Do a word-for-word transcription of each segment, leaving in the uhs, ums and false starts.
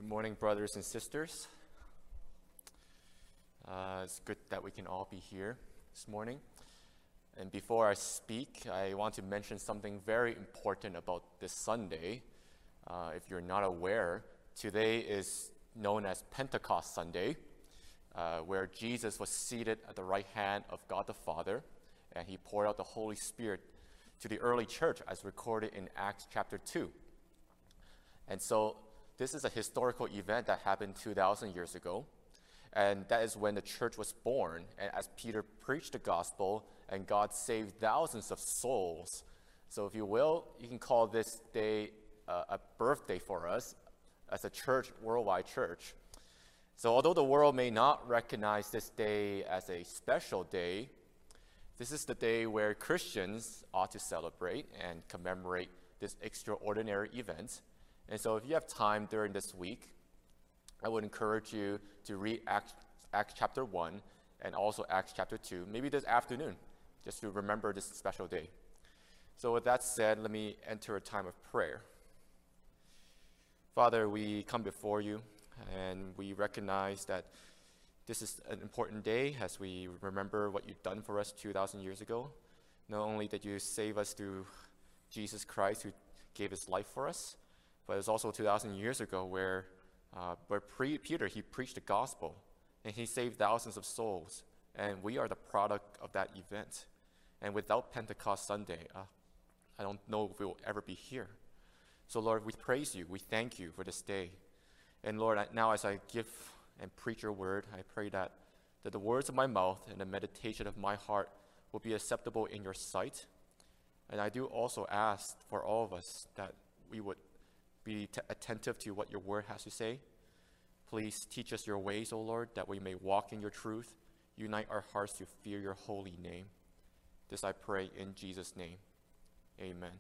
morning, brothers and sisters. Uh, it's good that we can all be here this morning. And before I speak, I want to mention something very important about this Sunday. Uh, if you're not aware, today is known as Pentecost Sunday, uh, where Jesus was seated at the right hand of God the Father, and he poured out the Holy Spirit to the early church as recorded in Acts chapter two. And so this is a historical event that happened two thousand years ago. And that is when the church was born. And as Peter preached the gospel, and God saved thousands of souls. So if you will, you can call this day uh, a birthday for us as a church, worldwide church. So although the world may not recognize this day as a special day, this is the day where Christians ought to celebrate and commemorate this extraordinary event. And so if you have time during this week, I would encourage you to read Acts, Acts chapter one and also Acts chapter two, maybe this afternoon, just to remember this special day. So with that said, let me enter a time of prayer. Father, we come before you, and we recognize that this is an important day as we remember what you've done for us two thousand years ago. Not only did you save us through Jesus Christ, who gave his life for us, but it's also two thousand years ago where, uh, where pre- Peter, he preached the gospel, and he saved thousands of souls, and we are the product of that event. And without Pentecost Sunday, uh, I don't know if we will ever be here. So Lord, we praise you, we thank you for this day. And Lord, I, now as I give and preach your word, I pray that, that the words of my mouth and the meditation of my heart will be acceptable in your sight. And I do also ask for all of us that we would be t- attentive to what your word has to say. Please teach us your ways, O Lord, that we may walk in your truth. Unite our hearts to fear your holy name. This I pray in Jesus' name. Amen.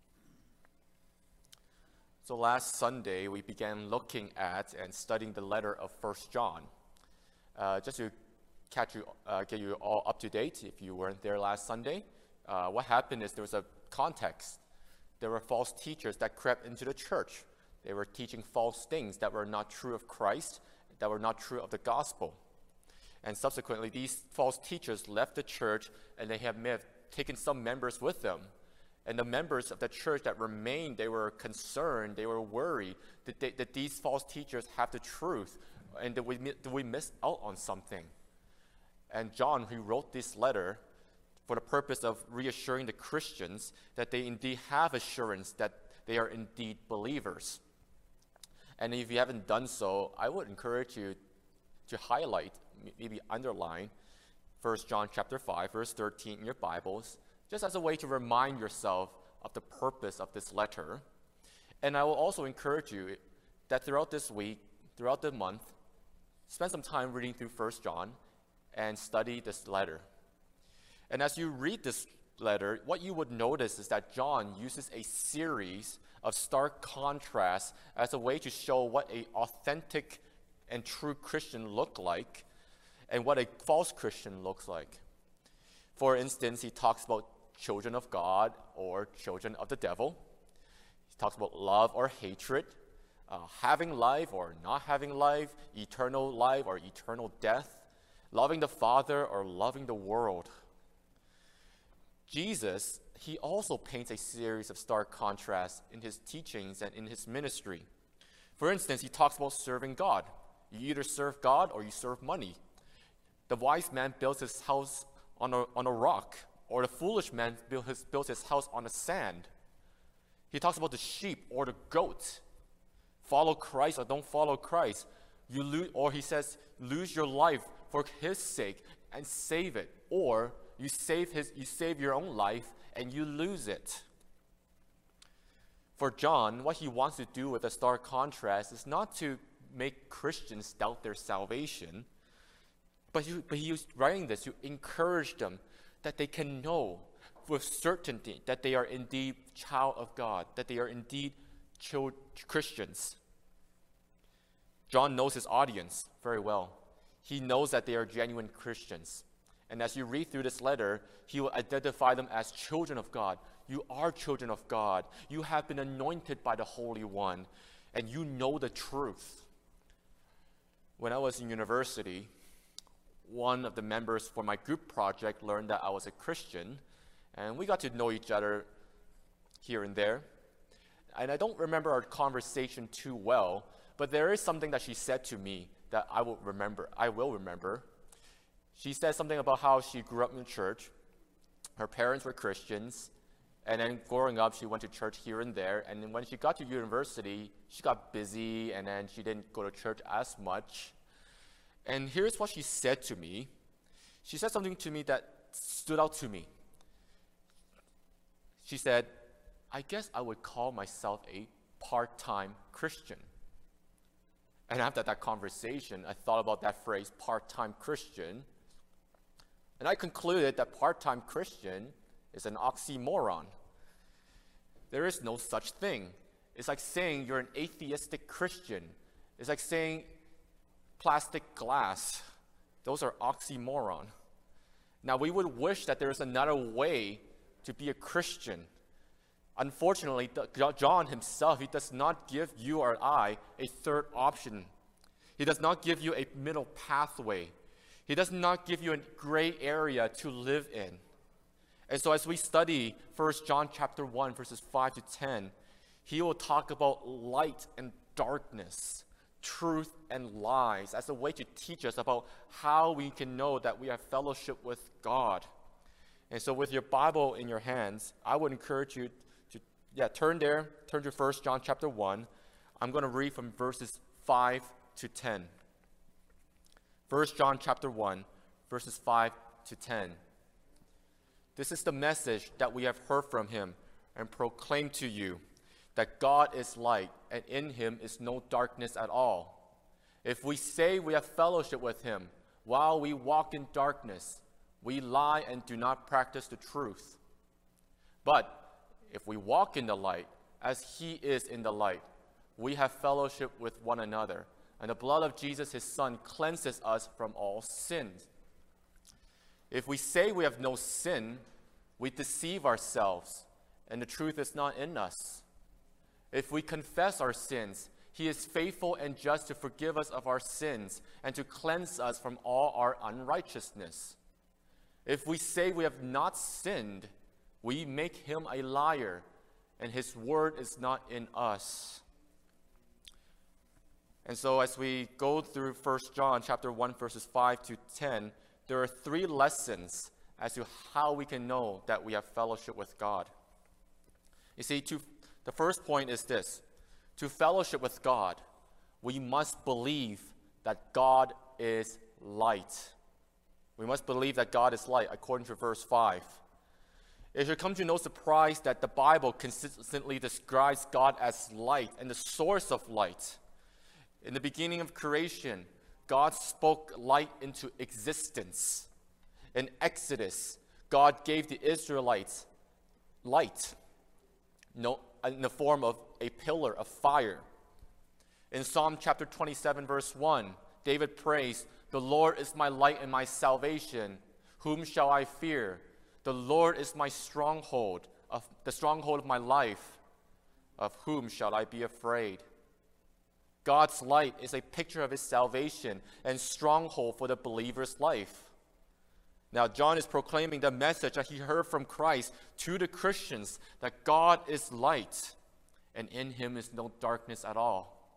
So last Sunday, we began looking at and studying the letter of First John. Uh, just to catch you, uh, get you all up to date, if you weren't there last Sunday, uh, what happened is there was a context. There were false teachers that crept into the church. They were teaching false things that were not true of Christ, that were not true of the gospel. And subsequently, these false teachers left the church, and they have, may have taken some members with them. And the members of the church that remained, they were concerned, they were worried that, they, that these false teachers have the truth, and that we, that we miss out on something. And John, who wrote this letter, for the purpose of reassuring the Christians that they indeed have assurance that they are indeed believers. And if you haven't done so, I would encourage you to highlight, maybe underline, First John chapter five, verse thirteen in your Bibles, just as a way to remind yourself of the purpose of this letter. And I will also encourage you that throughout this week, throughout the month, spend some time reading through First John and study this letter. And as you read this letter, what you would notice is that John uses a series of stark contrasts as a way to show what an authentic and true Christian look like and what a false Christian looks like. For instance, he talks about children of God or children of the devil. He talks about love or hatred, uh, having life or not having life, eternal life or eternal death, loving the Father or loving the world. Jesus, he also paints a series of stark contrasts in his teachings and in his ministry. For instance, he talks about serving God. You either serve God or you serve money. The wise man builds his house on a, on a rock, or the foolish man built his, built his house on the sand. He talks about the sheep or the goat. Follow Christ or don't follow Christ. You lose, or he says, lose your life for his sake and save it. Or you save his, you save your own life and you lose it. For John, what he wants to do with a stark contrast is not to make Christians doubt their salvation, but he, but he was writing this to encourage them that they can know with certainty that they are indeed child of God, that they are indeed child Christians. John knows his audience very well. He knows that they are genuine Christians. And as you read through this letter, he will identify them as children of God. You are children of God. You have been anointed by the Holy One, and you know the truth. When I was in university, one of the members for my group project learned that I was a Christian, and we got to know each other here and there. And I don't remember our conversation too well, but there is something that she said to me that I will remember. I will remember. She said something about how she grew up in the church. Her parents were Christians, and then growing up, she went to church here and there. And then when she got to university, she got busy, and then she didn't go to church as much. And here's what she said to me. She said something to me that stood out to me. She said, I guess I would call myself a part-time Christian. And after that conversation, I thought about that phrase, part-time Christian. And I concluded that part-time Christian is an oxymoron. There is no such thing. It's like saying you're an atheistic Christian. It's like saying plastic glass. Those are oxymoron. Now, we would wish that there is another way to be a Christian. Unfortunately, John himself, he does not give you or I a third option. He does not give you a middle pathway. He does not give you a gray area to live in. And so as we study First John chapter one, verses five to ten, he will talk about light and darkness, truth and lies, as a way to teach us about how we can know that we have fellowship with God. And so with your Bible in your hands, I would encourage you to, yeah, turn there, turn to First John chapter one. I'm going to read from verses five to ten. First John chapter one, verses five to ten. This is the message that we have heard from him and proclaimed to you, that God is light, and in him is no darkness at all. If we say we have fellowship with him while we walk in darkness, we lie and do not practice the truth. But if we walk in the light, as he is in the light, we have fellowship with one another, and the blood of Jesus, his Son, cleanses us from all sins. If we say we have no sin, we deceive ourselves, and the truth is not in us. If we confess our sins, he is faithful and just to forgive us of our sins and to cleanse us from all our unrighteousness. If we say we have not sinned, we make him a liar, and his word is not in us. And so as we go through First John chapter one, verses five to ten, there are three lessons as to how we can know that we have fellowship with God. You see, to, the first point is this. To fellowship with God, we must believe that God is light. We must believe that God is light, according to verse five. It should come to no surprise that the Bible consistently describes God as light and the source of light. In the beginning of creation, God spoke light into existence. In Exodus, God gave the Israelites light no, in the form of a pillar of fire. In Psalm chapter twenty-seven, verse one, David prays, "The Lord is my light and my salvation. Whom shall I fear? The Lord is my stronghold, of the stronghold of my life. Of whom shall I be afraid?" God's light is a picture of his salvation and stronghold for the believer's life. Now, John is proclaiming the message that he heard from Christ to the Christians, that God is light, and in him is no darkness at all.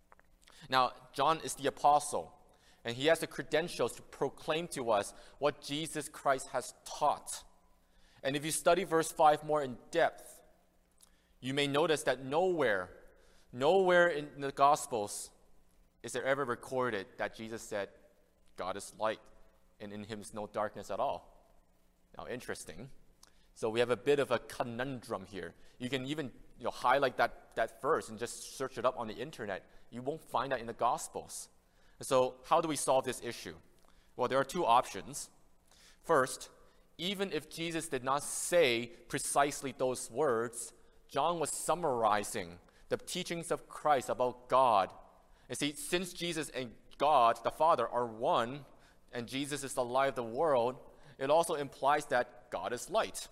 Now, John is the apostle, and he has the credentials to proclaim to us what Jesus Christ has taught. And if you study verse five more in depth, you may notice that nowhere Nowhere in the Gospels is there ever recorded that Jesus said, God is light, and in him is no darkness at all. Now, interesting. So we have a bit of a conundrum here. You can even you know, highlight that, that verse and just search it up on the internet. You won't find that in the Gospels. So how do we solve this issue? Well, there are two options. First, even if Jesus did not say precisely those words, John was summarizing the teachings of Christ about God. And see, since Jesus and God, the Father, are one, and Jesus is the light of the world, it also implies that God is light.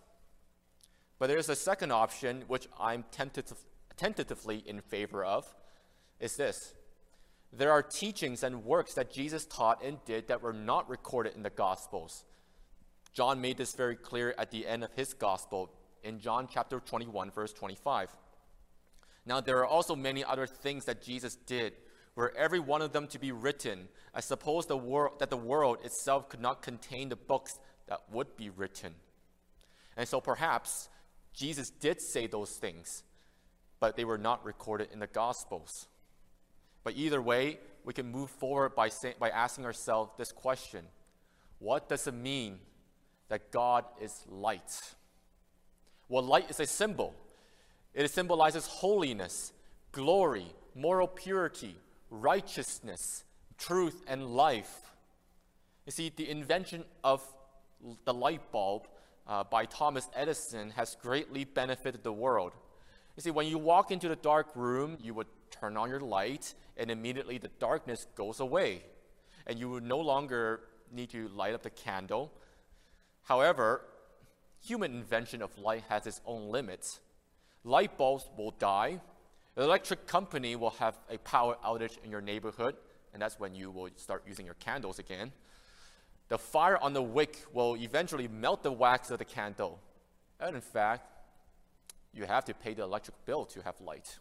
But there's a second option, which I'm tentative, tentatively in favor of, is this. There are teachings and works that Jesus taught and did that were not recorded in the Gospels. John made this very clear at the end of his Gospel in John chapter twenty-one, verse twenty-five. Now, there are also many other things that Jesus did, were every one of them to be written, I suppose the wor- that the world itself could not contain the books that would be written. And so perhaps Jesus did say those things, but they were not recorded in the Gospels. But either way, we can move forward by, say, by asking ourselves this question: what does it mean that God is light? Well, light is a symbol. It symbolizes holiness, glory, moral purity, righteousness, truth, and life. You see, the invention of the light bulb uh, by Thomas Edison has greatly benefited the world. You see, when you walk into the dark room, you would turn on your light, and immediately the darkness goes away, and you would no longer need to light up the candle. However, human invention of light has its own limits. Light bulbs will die. The electric company will have a power outage in your neighborhood, and that's when you will start using your candles again. The fire on the wick will eventually melt the wax of the candle. And in fact, you have to pay the electric bill to have light.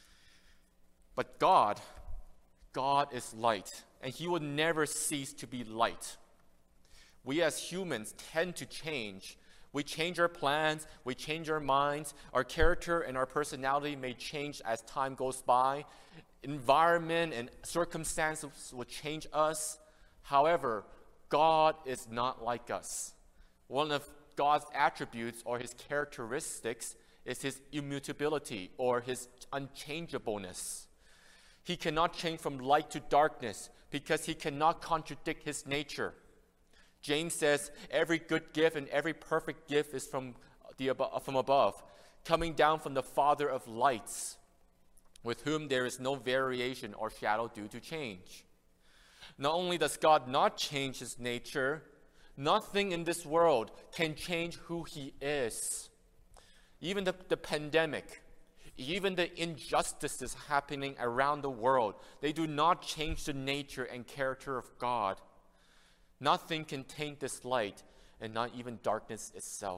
But God, God is light, and He will never cease to be light. We as humans tend to change. We change our plans, we change our minds, our character and our personality may change as time goes by. Environment and circumstances will change us. However, God is not like us. One of God's attributes or His characteristics is His immutability or His unchangeableness. He cannot change from light to darkness because He cannot contradict His nature. James says, every good gift and every perfect gift is from, the above, from above, coming down from the Father of lights, with whom there is no variation or shadow due to change. Not only does God not change His nature, nothing in this world can change who He is. Even the, the pandemic, even the injustices happening around the world, they do not change the nature and character of God. Nothing can taint this light, and not even darkness itself.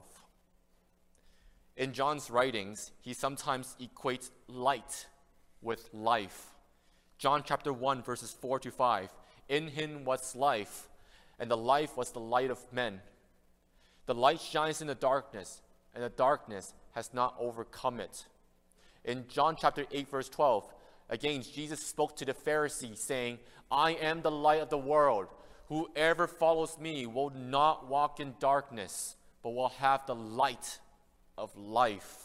In John's writings, he sometimes equates light with life. John chapter one, verses four to five. In Him was life, and the life was the light of men. The light shines in the darkness, and the darkness has not overcome it. In John chapter eight, verse twelve, again, Jesus spoke to the Pharisees, saying, I am the light of the world. Whoever follows me will not walk in darkness, but will have the light of life.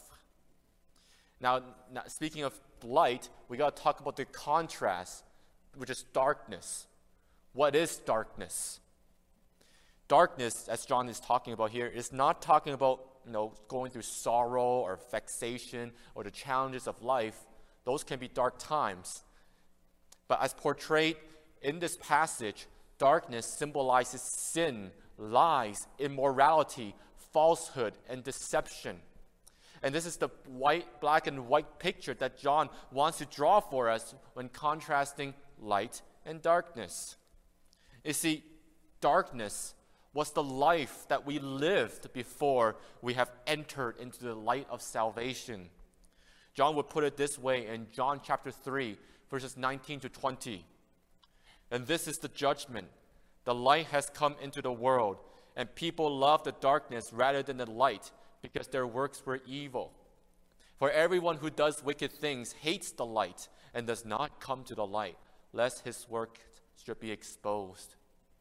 Now, now speaking of light, we got to talk about the contrast, which is darkness. What is darkness? Darkness, as John is talking about here, is not talking about you know going through sorrow or vexation or the challenges of life. Those can be dark times. But as portrayed in this passage, darkness symbolizes sin, lies, immorality, falsehood, and deception. And this is the white, black and white picture that John wants to draw for us when contrasting light and darkness. You see, darkness was the life that we lived before we have entered into the light of salvation. John would put it this way in John chapter three, verses nineteen to twenty. And this is the judgment. The light has come into the world, and people love the darkness rather than the light, because their works were evil. For everyone who does wicked things hates the light and does not come to the light, lest his work should be exposed.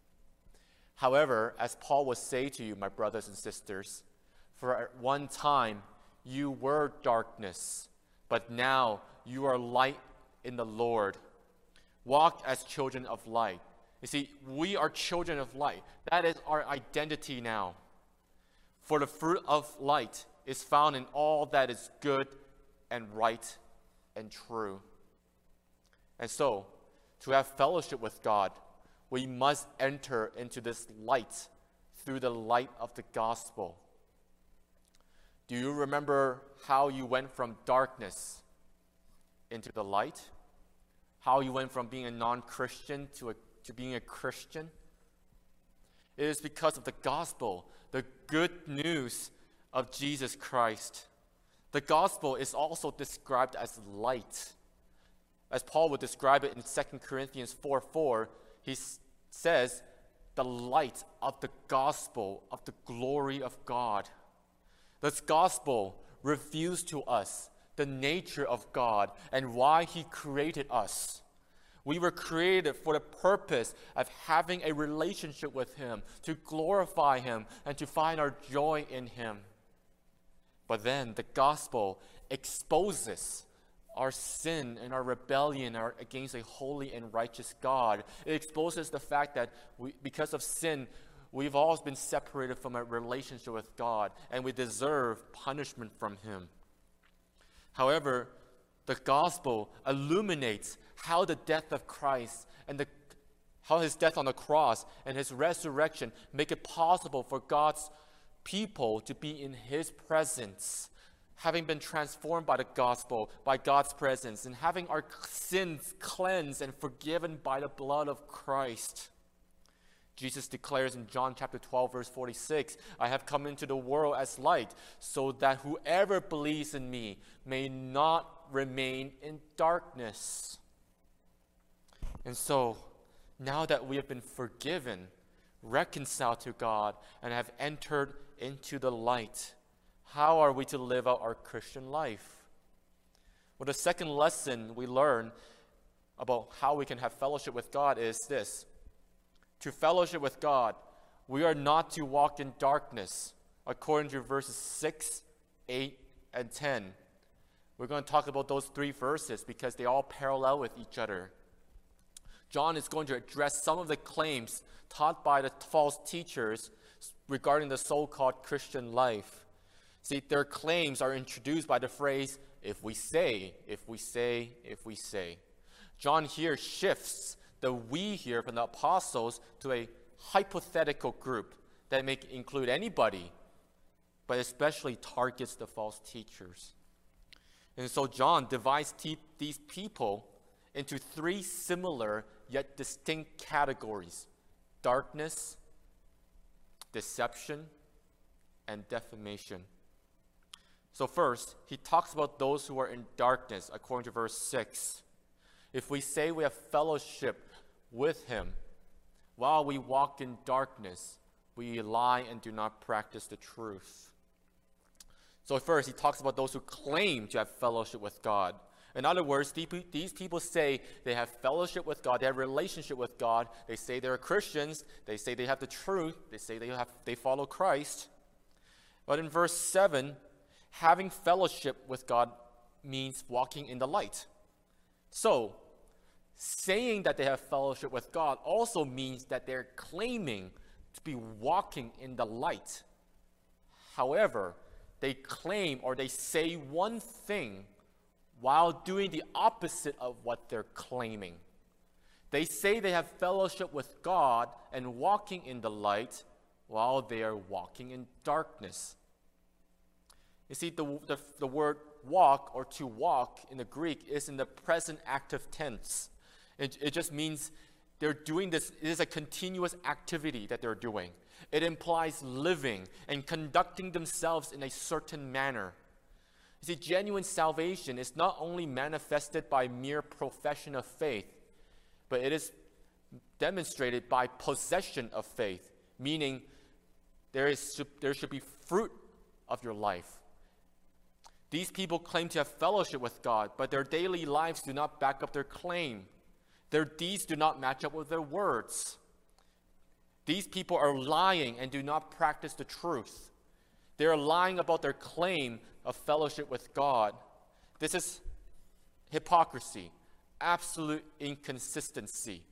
However, as Paul will say to you, my brothers and sisters, for at one time you were darkness, but now you are light in the Lord. Walk as children of light. You see, we are children of light. That is our identity now. For the fruit of light is found in all that is good and right and true. And so, to have fellowship with God, we must enter into this light through the light of the gospel. Do you remember how you went from darkness into the light? how you went from being a non-Christian to, a, to being a Christian? It is because of the gospel, the good news of Jesus Christ. The gospel is also described as light. As Paul would describe it in Second Corinthians four four, he s- says, the light of the gospel of the glory of God. This gospel reveals to us the nature of God and why he created us. We were created for the purpose of having a relationship with him, to glorify him, and to find our joy in him. But then the gospel exposes our sin and our rebellion are against a holy and righteous God. It exposes the fact that we, because of sin, we've always been separated from a relationship with God, and we deserve punishment from him. However, the gospel illuminates how the death of Christ and the, how his death on the cross and his resurrection make it possible for God's people to be in his presence, having been transformed by the gospel, by God's presence, and having our sins cleansed and forgiven by the blood of Christ. Jesus declares in John chapter twelve, verse forty-six, I have come into the world as light, so that whoever believes in me may not remain in darkness. And so, now that we have been forgiven, reconciled to God, and have entered into the light, how are we to live out our Christian life? Well, the second lesson we learn about how we can have fellowship with God is this. To fellowship with God, we are not to walk in darkness, according to verses six, eight, and ten. We're going to talk about those three verses because they all parallel with each other. John is going to address some of the claims taught by the false teachers regarding the so-called Christian life. See, their claims are introduced by the phrase, if we say, if we say, if we say. John here shifts the we here from the apostles to a hypothetical group that may include anybody, but especially targets the false teachers. And so John divides te- these people into three similar yet distinct categories: darkness, deception, and defamation. So first, he talks about those who are in darkness, according to verse six. If we say we have fellowship with him while we walk in darkness, we lie and do not practice the truth. So first, he talks about those who claim to have fellowship with God. In other words, these people say they have fellowship with God, they have relationship with God, they say they're Christians, they say they have the truth, they say they have they follow Christ. But in verse seven, having fellowship with God means walking in the light. So, saying that they have fellowship with God also means that they're claiming to be walking in the light. However, they claim or they say one thing while doing the opposite of what they're claiming. They say they have fellowship with God and walking in the light while they are walking in darkness. You see, the, the, the word walk or to walk in the Greek is in the present active tense. It, it just means they're doing this, it is a continuous activity that they're doing. It implies living and conducting themselves in a certain manner. You see, genuine salvation is not only manifested by mere profession of faith, but it is demonstrated by possession of faith, meaning there is there should be fruit of your life. These people claim to have fellowship with God, but their daily lives do not back up their claim. Their deeds do not match up with their words. These people are lying and do not practice the truth. They are lying about their claim of fellowship with God. This is hypocrisy, absolute inconsistency,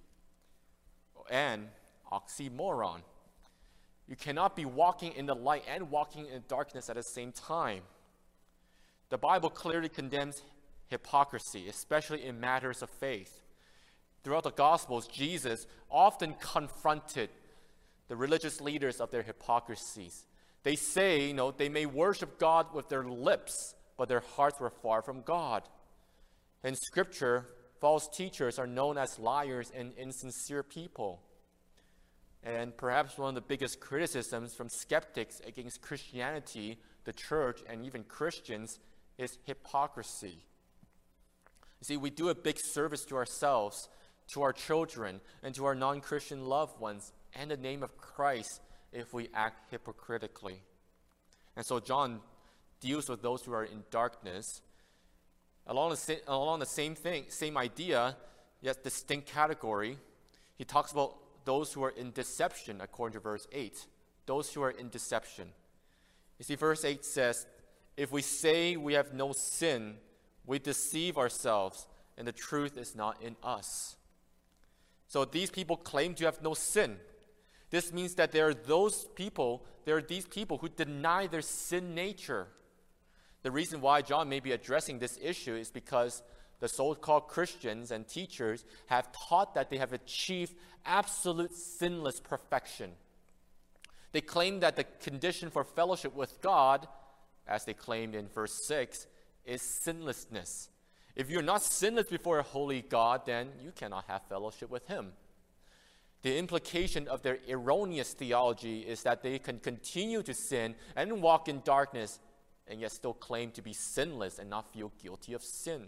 and oxymoron. You cannot be walking in the light and walking in darkness at the same time. The Bible clearly condemns hypocrisy, especially in matters of faith. Throughout the Gospels, Jesus often confronted the religious leaders of their hypocrisies. They say, you know, they may worship God with their lips, but their hearts were far from God. In Scripture, false teachers are known as liars and insincere people. And perhaps one of the biggest criticisms from skeptics against Christianity, the church, and even Christians is hypocrisy. You see, we do a big service to ourselves, to our children, and to our non-Christian loved ones in the name of Christ if we act hypocritically. And so John deals with those who are in darkness along the, sa- along the same thing, same idea, yet distinct category. He talks about those who are in deception, according to verse eight. Those who are in deception. You see, verse eight says, if we say we have no sin, we deceive ourselves, and the truth is not in us. So these people claim to have no sin. This means that there are those people, there are these people who deny their sin nature. The reason why John may be addressing this issue is because the so-called Christians and teachers have taught that they have achieved absolute sinless perfection. They claim that the condition for fellowship with God, as they claimed in verse six, is sinlessness. If you're not sinless before a holy God, then you cannot have fellowship with Him. The implication of their erroneous theology is that they can continue to sin and walk in darkness and yet still claim to be sinless and not feel guilty of sin.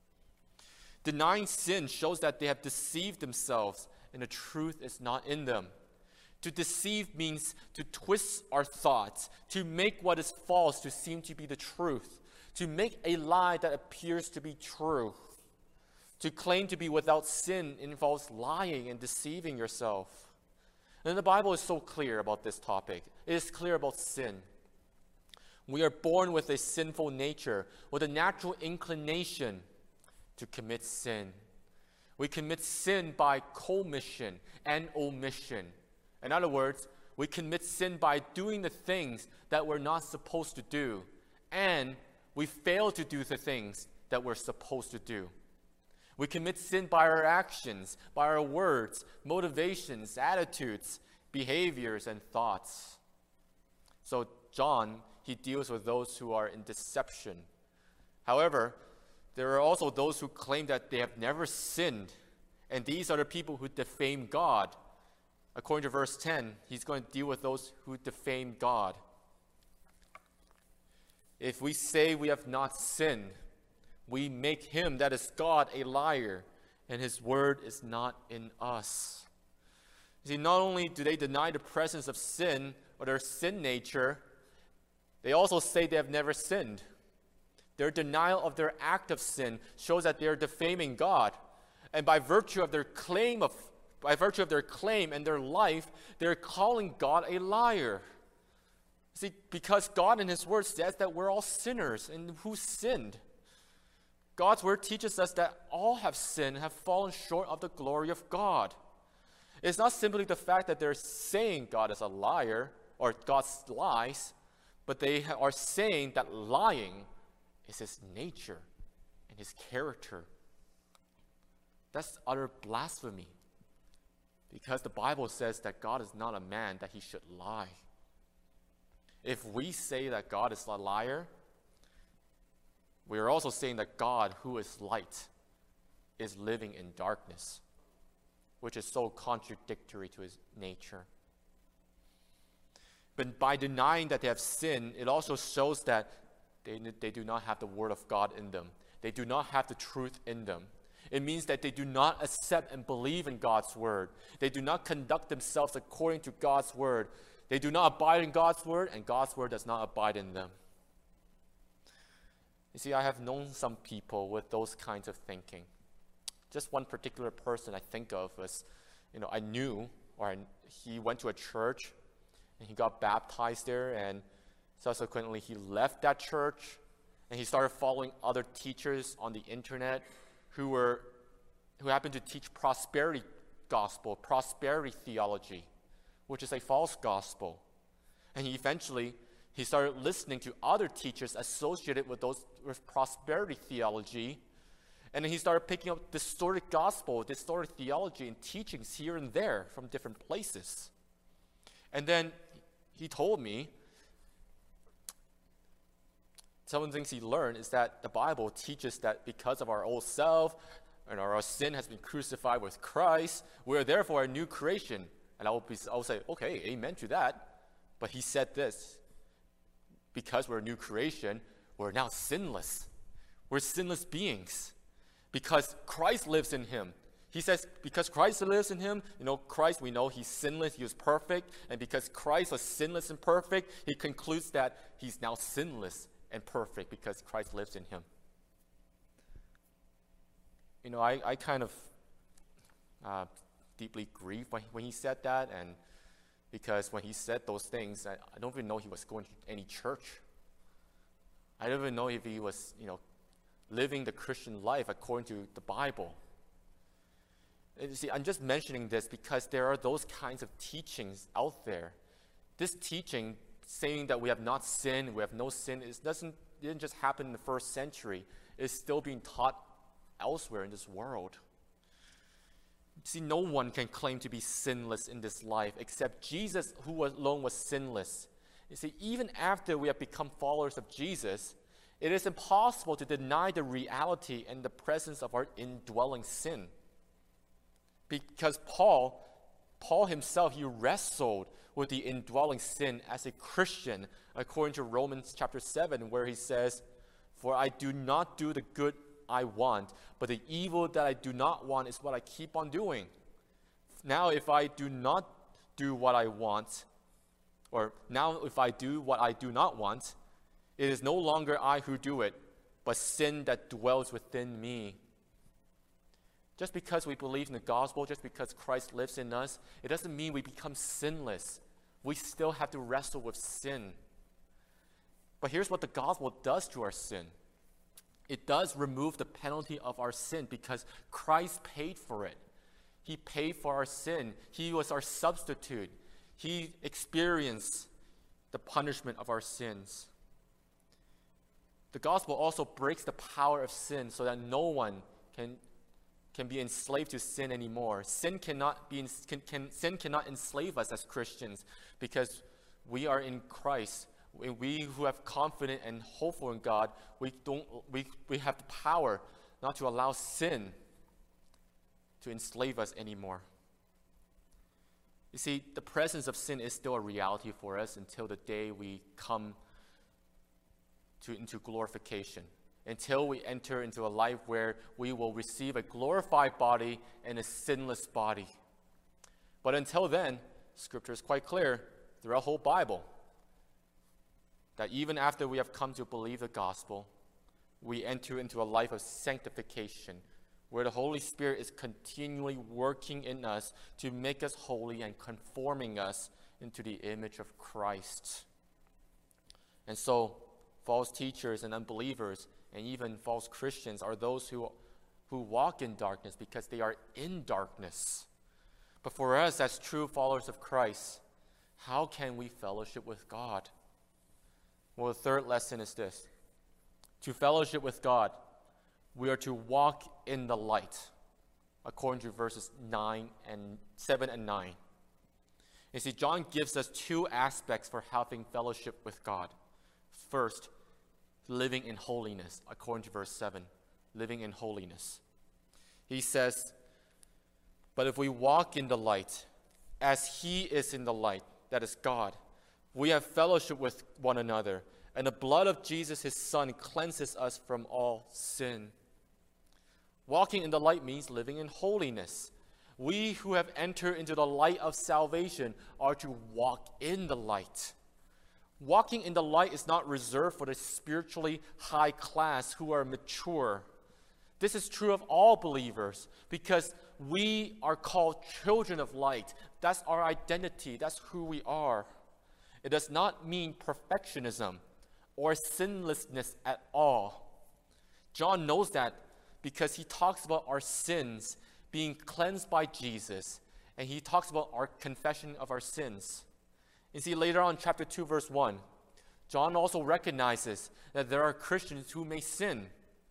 Denying sin shows that they have deceived themselves and the truth is not in them. To deceive means to twist our thoughts, to make what is false to seem to be the truth, to make a lie that appears to be true. To claim to be without sin involves lying and deceiving yourself. And the Bible is so clear about this topic. It is clear about sin. We are born with a sinful nature, with a natural inclination to commit sin. We commit sin by commission and omission. In other words, we commit sin by doing the things that we're not supposed to do, and we fail to do the things that we're supposed to do. We commit sin by our actions, by our words, motivations, attitudes, behaviors, and thoughts. So John, he deals with those who are in deception. However, there are also those who claim that they have never sinned, and these are the people who defame God. According to verse ten, he's going to deal with those who defame God. If we say we have not sinned, we make him, that is God, a liar, and his word is not in us. You see, not only do they deny the presence of sin or their sin nature, they also say they have never sinned. Their denial of their act of sin shows that they are defaming God. And by virtue of their claim of by virtue of their claim and their life, they're calling God a liar. See, because God in his word says that we're all sinners, and who sinned? God's word teaches us that all have sinned and have fallen short of the glory of God. It's not simply the fact that they're saying God is a liar or God lies, but they are saying that lying is his nature and his character. That's utter blasphemy, because the Bible says that God is not a man that he should lie. If we say that God is a liar, we are also saying that God, who is light, is living in darkness, which is so contradictory to his nature. But by denying that they have sinned, it also shows that they, they do not have the word of God in them. They do not have the truth in them. It means that they do not accept and believe in God's word. They do not conduct themselves according to God's word. They do not abide in God's word, and God's word does not abide in them. You see, I have known some people with those kinds of thinking. Just one particular person I think of was, you know, I knew, or I, he went to a church, and he got baptized there, and subsequently he left that church, and he started following other teachers on the internet who were, who happened to teach prosperity gospel, prosperity theology, which is a false gospel. And he eventually, he started listening to other teachers associated with those with prosperity theology, and then he started picking up distorted gospel, distorted theology, and teachings here and there from different places. And then he told me some of the things he learned is that the Bible teaches that because of our old self, and our sin has been crucified with Christ. We are therefore a new creation. And I will, be, I will say, okay, amen to that. But he said this, because we're a new creation, we're now sinless. We're sinless beings because Christ lives in him. He says, because Christ lives in him, you know, Christ, we know he's sinless, he was perfect. And because Christ was sinless and perfect, he concludes that he's now sinless and perfect because Christ lives in him. You know, I, I kind of uh, deeply grieved when, when he said that. And because when he said those things, I, I don't even know he was going to any church. I don't even know if he was, you know, living the Christian life according to the Bible. You see, I'm just mentioning this because there are those kinds of teachings out there. This teaching, saying that we have not sinned, we have no sin, it doesn't it didn't just happen in the first century. It's still being taught elsewhere in this world. See, no one can claim to be sinless in this life except Jesus, who alone was sinless. You see, even after we have become followers of Jesus, it is impossible to deny the reality and the presence of our indwelling sin. Because Paul, Paul himself, he wrestled with the indwelling sin as a Christian, according to Romans chapter seven, where he says, "For I do not do the good I want, but the evil that I do not want is what I keep on doing. Now if I do not do what I want, or now if I do what I do not want, it is no longer I who do it, but sin that dwells within me." Just because we believe in the gospel, just because Christ lives in us, it doesn't mean we become sinless. We still have to wrestle with sin. But here's what the gospel does to our sin. It does remove the penalty of our sin because Christ paid for it. He paid for our sin. He was our substitute. He experienced the punishment of our sins. The gospel also breaks the power of sin so that no one can, can be enslaved to sin anymore. Sin cannot be can, can, sin cannot enslave us as Christians because we are in Christ. We, we who have confident and hopeful in God, we don't we, we have the power not to allow sin to enslave us anymore. You see, the presence of sin is still a reality for us until the day we come to, into glorification, until we enter into a life where we will receive a glorified body and a sinless body. But until then, Scripture is quite clear throughout the whole Bible that even after we have come to believe the gospel, we enter into a life of sanctification, where the Holy Spirit is continually working in us to make us holy and conforming us into the image of Christ. And so, false teachers and unbelievers and even false Christians are those who, who walk in darkness because they are in darkness. But for us as true followers of Christ, how can we fellowship with God? Well, the third lesson is this. To fellowship with God, we are to walk in the light, according to verses nine and seven and nine. You see, John gives us two aspects for having fellowship with God. First, living in holiness, according to verse seven, living in holiness. He says, "But if we walk in the light, as he is in the light," that is God, "we have fellowship with one another, and the blood of Jesus, his Son, cleanses us from all sin." Walking in the light means living in holiness. We who have entered into the light of salvation are to walk in the light. Walking in the light is not reserved for the spiritually high class who are mature. This is true of all believers because we are called children of light. That's our identity. That's who we are. It does not mean perfectionism or sinlessness at all. John knows that because he talks about our sins being cleansed by Jesus, and he talks about our confession of our sins. You see, later on in chapter two, verse one, John also recognizes that there are Christians who may sin.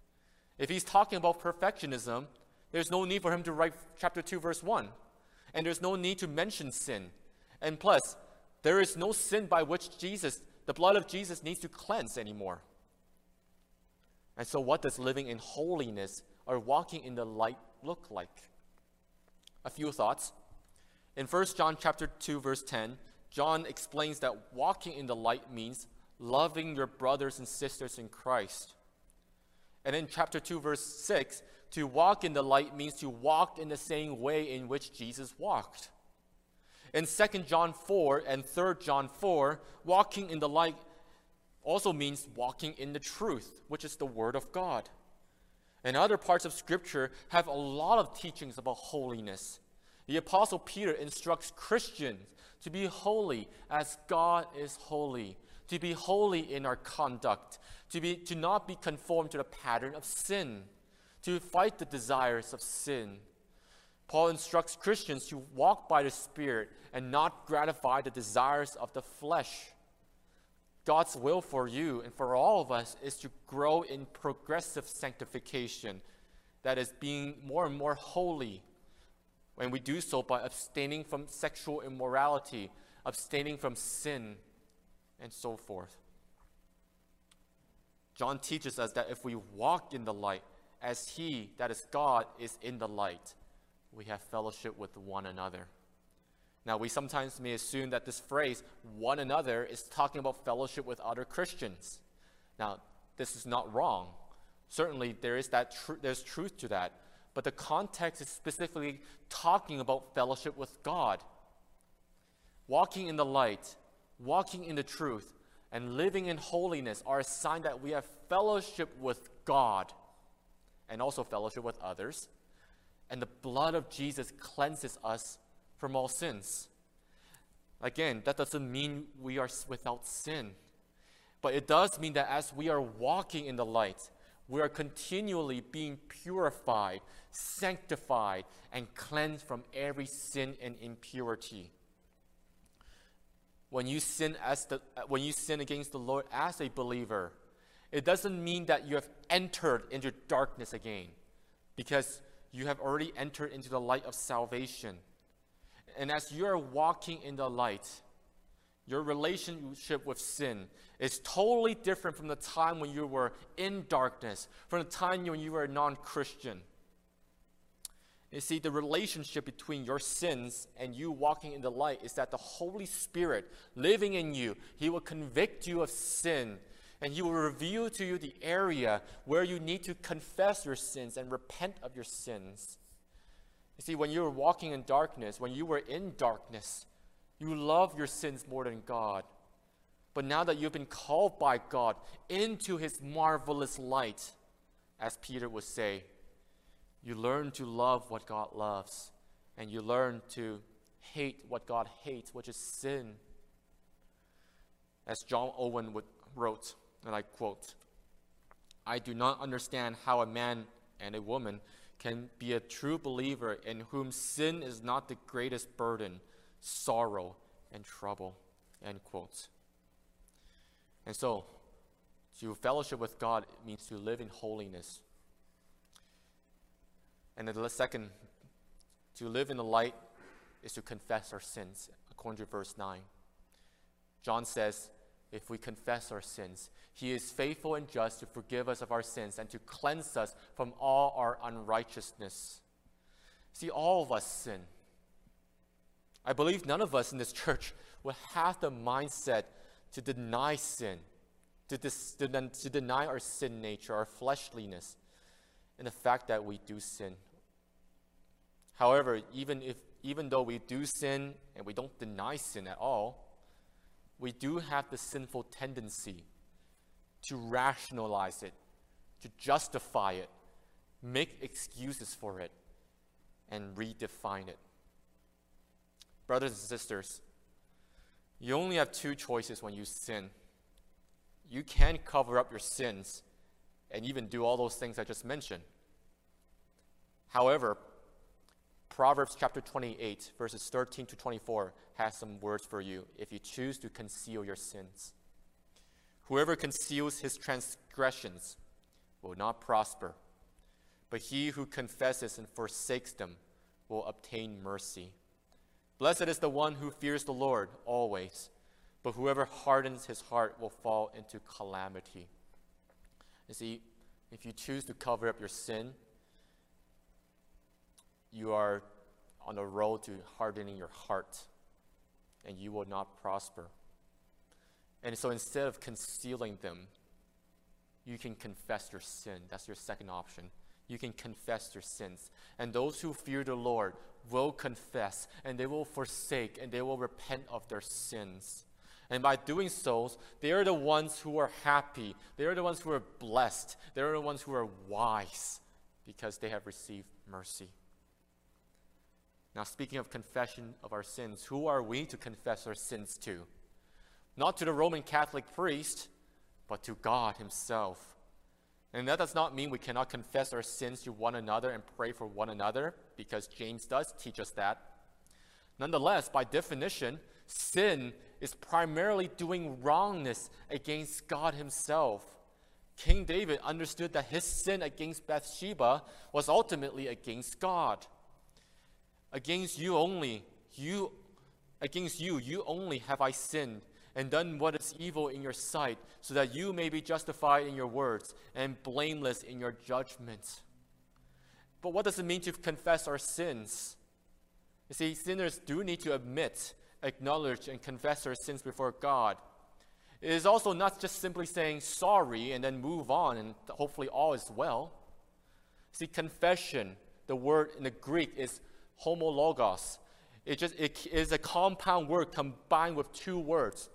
If he's talking about perfectionism, there's no need for him to write chapter two, verse one. And there's no need to mention sin. And plus, there is no sin by which Jesus, the blood of Jesus, needs to cleanse anymore. And so what does living in holiness or walking in the light look like? A few thoughts. In First John chapter two, verse ten, John explains that walking in the light means loving your brothers and sisters in Christ. And in chapter two, verse six, to walk in the light means to walk in the same way in which Jesus walked. In Second John four and Third John four, walking in the light also means walking in the truth, which is the Word of God. And other parts of Scripture have a lot of teachings about holiness. The Apostle Peter instructs Christians to be holy as God is holy, to be holy in our conduct, to, be, to not be conformed to the pattern of sin, to fight the desires of sin. Paul instructs Christians to walk by the Spirit and not gratify the desires of the flesh. God's will for you and for all of us is to grow in progressive sanctification, that is, being more and more holy. When we do so by abstaining from sexual immorality, abstaining from sin, and so forth. John teaches us that if we walk in the light, as He, that is God, is in the light, we have fellowship with one another. Now, we sometimes may assume that this phrase, one another, is talking about fellowship with other Christians. Now, this is not wrong. Certainly, there is that tr- there's truth to that. But the context is specifically talking about fellowship with God. Walking in the light, walking in the truth, and living in holiness are a sign that we have fellowship with God and also fellowship with others. And the blood of Jesus cleanses us from all sins. Again, that doesn't mean we are without sin. But it does mean that as we are walking in the light, we are continually being purified, sanctified, and cleansed from every sin and impurity. When you sin as the when you sin against the Lord as a believer, it doesn't mean that you have entered into darkness again, because you have already entered into the light of salvation. And as you are walking in the light, your relationship with sin is totally different from the time when you were in darkness, from the time when you were a non-Christian. You see, the relationship between your sins and you walking in the light is that the Holy Spirit living in you, He will convict you of sin, and He will reveal to you the area where you need to confess your sins and repent of your sins. You see, when you were walking in darkness, when you were in darkness, you love your sins more than God. But now that you've been called by God into His marvelous light, as Peter would say, you learn to love what God loves, and you learn to hate what God hates, which is sin. As John Owen would, wrote, and I quote, "I do not understand how a man and a woman can be a true believer in whom sin is not the greatest burden, sorrow, and trouble." End quote. And so, to fellowship with God means to live in holiness. And then the second, to live in the light is to confess our sins, according to verse nine. John says, if we confess our sins, He is faithful and just to forgive us of our sins and to cleanse us from all our unrighteousness. See, all of us sin. I believe none of us in this church will have the mindset to deny sin, to, dis, to, to deny our sin nature, our fleshliness, and the fact that we do sin. However, even if even though we do sin and we don't deny sin at all, we do have the sinful tendency to rationalize it, to justify it, make excuses for it, and redefine it. Brothers and sisters, you only have two choices when you sin. You can cover up your sins and even do all those things I just mentioned. However, Proverbs chapter twenty-eight, verses thirteen to twenty-four has some words for you if you choose to conceal your sins. Whoever conceals his transgressions will not prosper, but he who confesses and forsakes them will obtain mercy. Blessed is the one who fears the Lord always, but whoever hardens his heart will fall into calamity. You see, if you choose to cover up your sin, you are on the road to hardening your heart, and you will not prosper. And so instead of concealing them, you can confess your sin. That's your second option. You can confess your sins. And those who fear the Lord will confess, and they will forsake, and they will repent of their sins. And by doing so, they are the ones who are happy. They are the ones who are blessed. They are the ones who are wise, because they have received mercy. Now, speaking of confession of our sins, who are we to confess our sins to? Not to the Roman Catholic priest, but to God himself. And that does not mean we cannot confess our sins to one another and pray for one another, because James does teach us that. Nonetheless, by definition, sin is primarily doing wrongness against God himself. King David understood that his sin against Bathsheba was ultimately against God. Against you only, you, against you, you only have I sinned, and done what is evil in your sight, so that you may be justified in your words and blameless in your judgment. But what does it mean to confess our sins? You see, sinners do need to admit, acknowledge, and confess their sins before God. It is also not just simply saying sorry and then move on and hopefully all is well. See, confession, the word in the Greek is homologos. It just it is a compound word combined with two words.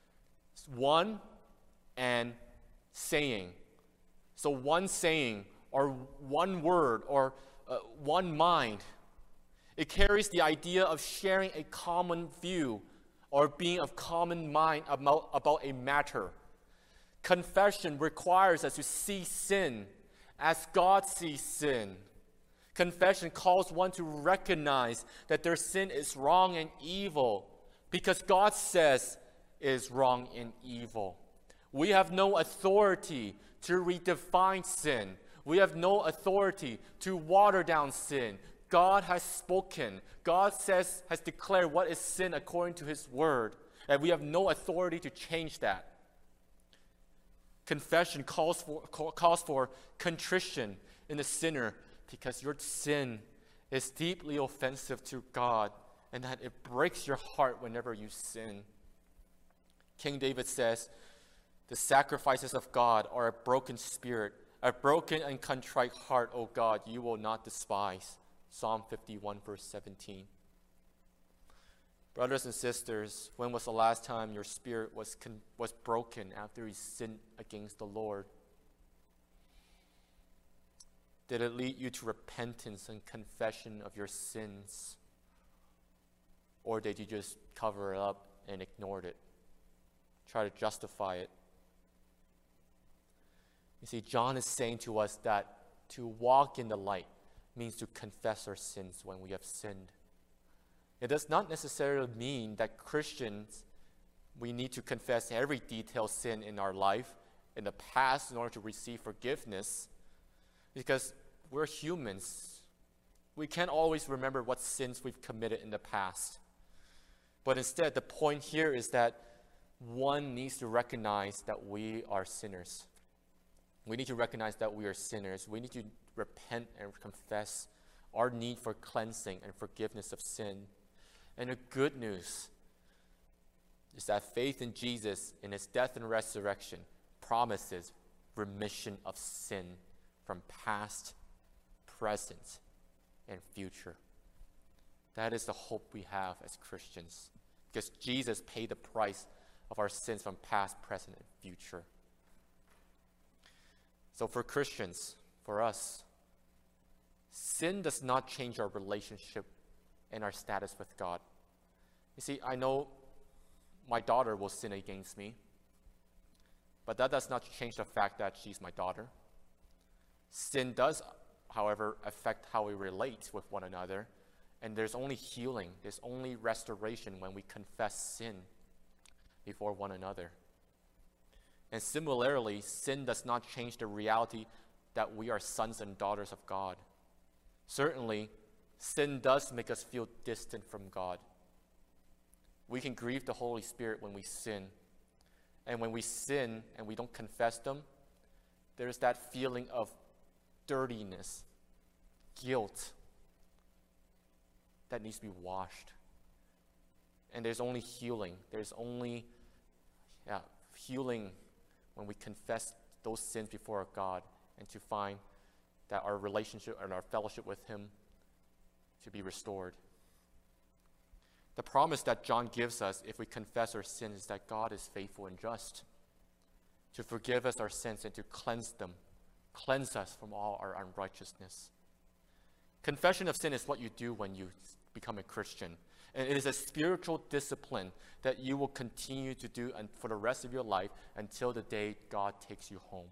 One and saying. So one saying or one word or uh, one mind. It carries the idea of sharing a common view or being of common mind about, about a matter. Confession requires us to see sin as God sees sin. Confession calls one to recognize that their sin is wrong and evil because God says it is wrong and evil. We have no authority to redefine sin. We have no authority to water down sin. God has spoken. God says, has declared what is sin according to his word. And we have no authority to change that. Confession calls for, calls for contrition in the sinner because your sin is deeply offensive to God and that it breaks your heart whenever you sin. King David says, the sacrifices of God are a broken spirit, a broken and contrite heart, O God, you will not despise. Psalm fifty-one, verse seventeen. Brothers and sisters, when was the last time your spirit was, con- was broken after you sinned against the Lord? Did it lead you to repentance and confession of your sins? Or did you just cover it up and ignored it? Try to justify it? You see, John is saying to us that to walk in the light means to confess our sins when we have sinned. It does not necessarily mean that Christians, we need to confess every detailed sin in our life in the past in order to receive forgiveness, because we're humans. We can't always remember what sins we've committed in the past. But instead, the point here is that one needs to recognize that we are sinners. We need to recognize that we are sinners. We need to repent and confess our need for cleansing and forgiveness of sin. And the good news is that faith in Jesus, in his death and resurrection, promises remission of sin from past, present, and future. That is the hope we have as Christians, because Jesus paid the price of our sins from past, present, and future. So for Christians, for us, sin does not change our relationship and our status with God. You see, I know my daughter will sin against me, but that does not change the fact that she's my daughter. Sin does, however, affect how we relate with one another, and there's only healing, there's only restoration when we confess sin before one another. And similarly, sin does not change the reality that we are sons and daughters of God. Certainly, sin does make us feel distant from God. We can grieve the Holy Spirit when we sin. And when we sin and we don't confess them, there's that feeling of dirtiness, guilt, that needs to be washed. And there's only healing. There's only yeah, healing when we confess those sins before God and to find that our relationship and our fellowship with Him to be restored. The promise that John gives us if we confess our sins is that God is faithful and just to forgive us our sins and to cleanse them, cleanse us from all our unrighteousness. Confession of sin is what you do when you become a Christian. And it is a spiritual discipline that you will continue to do for the rest of your life until the day God takes you home.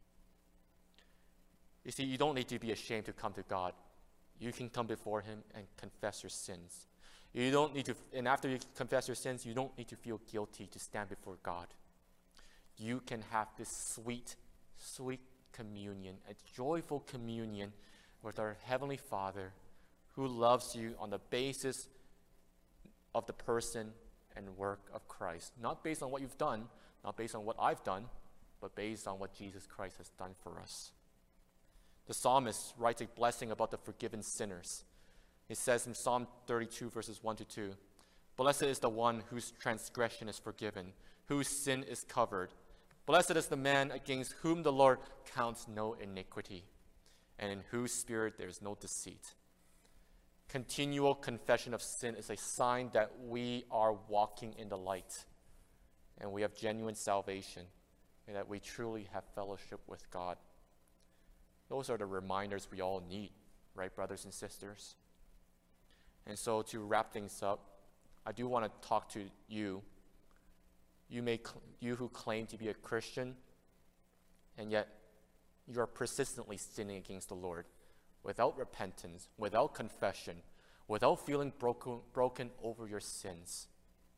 You see, you don't need to be ashamed to come to God. You can come before Him and confess your sins. You don't need to, and after you confess your sins, you don't need to feel guilty to stand before God. You can have this sweet, sweet communion, a joyful communion with our Heavenly Father who loves you on the basis of the person and work of Christ. Not based on what you've done, not based on what I've done, but based on what Jesus Christ has done for us. The psalmist writes a blessing about the forgiven sinners. It says in Psalm thirty-two, verses one to two, "Blessed is the one whose transgression is forgiven, whose sin is covered. Blessed is the man against whom the Lord counts no iniquity, and in whose spirit there is no deceit." Continual confession of sin is a sign that we are walking in the light, and we have genuine salvation, and that we truly have fellowship with God. Those are the reminders we all need, right, brothers and sisters? And so to wrap things up, I do want to talk to you. You may, cl- you who claim to be a Christian, and yet you are persistently sinning against the Lord without repentance, without confession, without feeling broken, broken over your sins.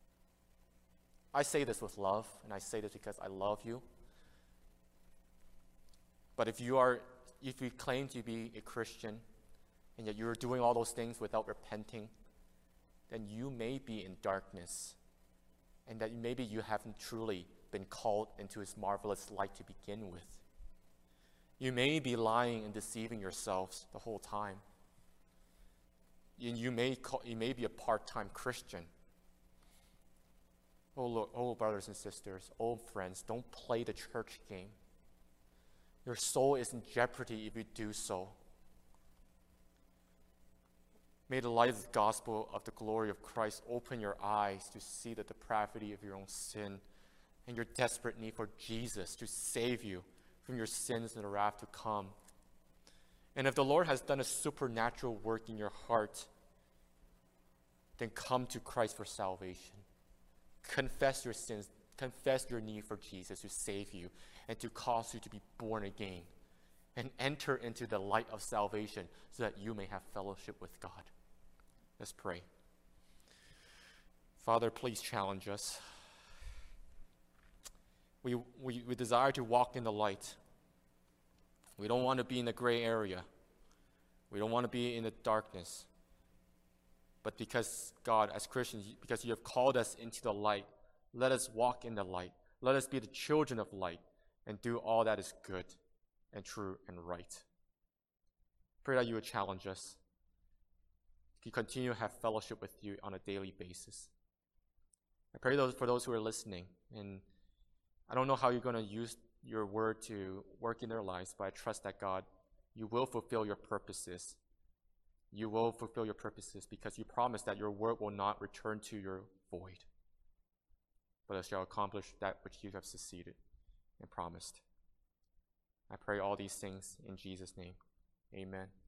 I say this with love, and I say this because I love you. But if you are, if you claim to be a Christian, and yet you're doing all those things without repenting, then you may be in darkness, and that maybe you haven't truly been called into His marvelous light to begin with. You may be lying and deceiving yourselves the whole time. You, you, may, call, you may be a part-time Christian. Oh, Lord, oh, brothers and sisters, oh, friends, don't play the church game. Your soul is in jeopardy if you do so. May the light of the gospel of the glory of Christ open your eyes to see the depravity of your own sin and your desperate need for Jesus to save you from your sins and the wrath to come. And if the Lord has done a supernatural work in your heart, then come to Christ for salvation. Confess your sins, confess your need for Jesus to save you and to cause you to be born again and enter into the light of salvation so that you may have fellowship with God. Let's pray. Father, please challenge us. We, we, we desire to walk in the light. We don't want to be in the gray area. We don't want to be in the darkness. But because, God, as Christians, because you have called us into the light, let us walk in the light. Let us be the children of light and do all that is good and true and right. Pray that you would challenge us to continue to have fellowship with you on a daily basis. I pray those for those who are listening, and I don't know how you're going to use your word to work in their lives, but I trust that, God, you will fulfill your purposes. You will fulfill your purposes because you promise that your word will not return to your void, but it shall accomplish that which you have succeeded and promised. I pray all these things in Jesus' name. Amen.